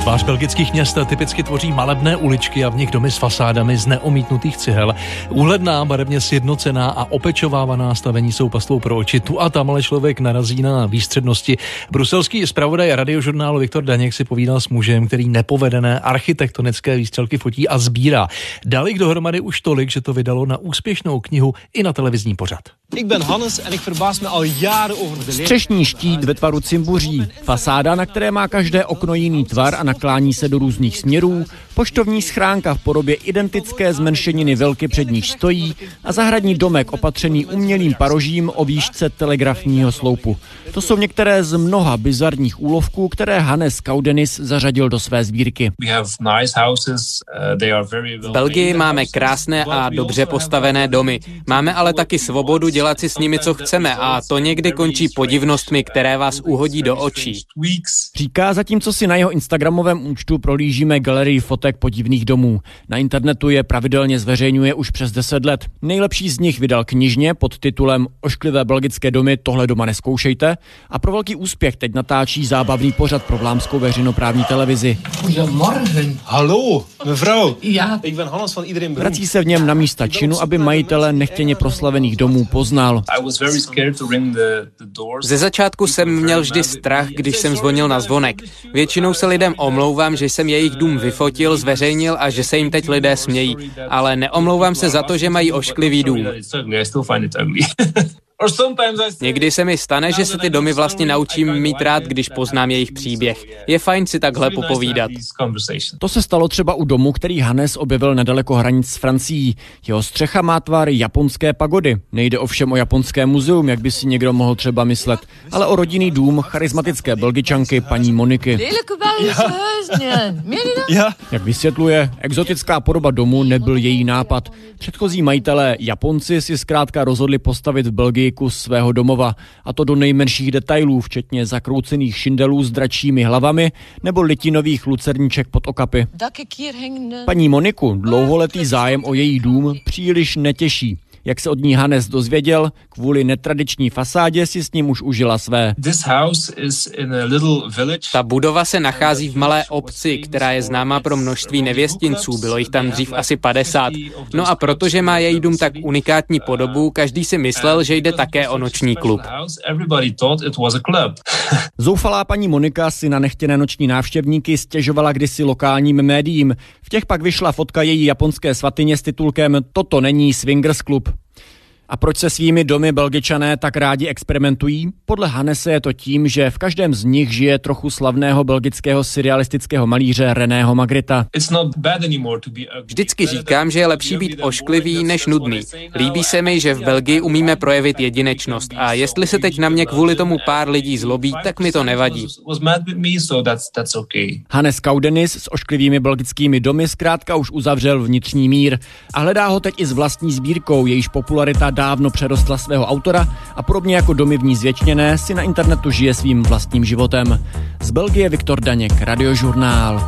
Tvář belgických měst typicky tvoří malebné uličky a v nich domy s fasádami z neomítnutých cihel. Úhledná, barevně sjednocená a opečovávaná stavení jsou pastvou pro oči. Tu a tam ale člověk narazí na výstřednosti. Bruselský zpravodaj Radiožurnálu Viktor Daněk si povídal s mužem, který nepovedené architektonické výstřelky fotí a sbírá. Dali dohromady už tolik, že to vydalo na úspěšnou knihu i na televizní pořad. Ik ben Hannes en ik verbaas me al jaren over de leer. Střešní štít ve tvaru cimbuří, fasáda, na které má každé okno jiný tvar a naklání se do různých směrů, poštovní schránka v podobě identické zmenšeniny velky před níž stojí a zahradní domek opatřený umělým parožím o výšce telegrafního sloupu. To jsou některé z mnoha bizarních úlovků, které Hannes Caudenis zařadil do své sbírky. V Belgii máme krásné a dobře postavené domy. Máme ale taky svobodu dělat si s nimi, co chceme, a to někdy končí podivnostmi, které vás uhodí do očí. Říká, zatímco si na jeho instagramovém účtu prolížíme galerii fotek podivných domů. Na internetu je pravidelně zveřejňuje už přes 10 let. Nejlepší z nich vydal knižně pod titulem Ošklivé belgické domy, tohle doma nezkoušejte, a pro velký úspěch teď natáčí zábavný pořad pro vlámskou veřejnoprávní televizi. Goedemorgen. Hallo, mevrouw. Ja. Ik ben Hannes van Iedereen Beroemd. Vrací se v něm na místa činu, aby majitele nechtěně proslavených domů poznal. Ze začátku jsem měl vždy strach, když jsem zvonil na zvonek. Většinou se lidem omlouvám, že jsem jejich dům vyfotil, zveřejnil a že se jim teď lidé smějí. Ale neomlouvám se za to, že mají ošklivý dům. Někdy se mi stane, že se ty domy vlastně naučím mít rád, když poznám jejich příběh. Je fajn si takhle popovídat. To se stalo třeba u domu, který Hannes objevil nedaleko hranic s Francií. Jeho střecha má tvar japonské pagody. Nejde ovšem o japonské muzeum, jak by si někdo mohl třeba myslet, ale o rodinný dům charismatické Belgičanky paní Moniky. Jak vysvětluje, exotická podoba domu nebyl její nápad. Předchozí majitelé Japonci si zkrátka rozhodli postavit v Belgii kus svého domova, a to do nejmenších detailů, včetně zakroucených šindelů s dračími hlavami nebo litinových lucerníček pod okapy. Paní Moniku dlouholetý zájem o její dům příliš netěší. Jak se od ní Hannes dozvěděl, kvůli netradiční fasádě si s ním už užila své. Ta budova se nachází v malé obci, která je známá pro množství nevěstinců, bylo jich tam dřív asi 50. No a protože má její dům tak unikátní podobu, každý si myslel, že jde také o noční klub. Zoufalá paní Monika si na nechtěné noční návštěvníky stěžovala kdysi lokálním médiím. V těch pak vyšla fotka její japonské svatyně s titulkem Toto není swingers klub. A proč se svými domy Belgičané tak rádi experimentují? Podle Hannese je to tím, že v každém z nich žije trochu slavného belgického surrealistického malíře Reného Magritta. Vždycky říkám, že je lepší být ošklivý než nudný. Líbí se mi, že v Belgii umíme projevit jedinečnost, a jestli se teď na mě kvůli tomu pár lidí zlobí, tak mi to nevadí. Hannes Caudenis s ošklivými belgickými domy zkrátka už uzavřel vnitřní mír a hledá ho teď i s vlastní sbírkou, jejíž popularita dávno přerostla svého autora a podobně jako domy v ní zvěčněné si na internetu žije svým vlastním životem. Z Belgie Viktor Daněk, Radiožurnál.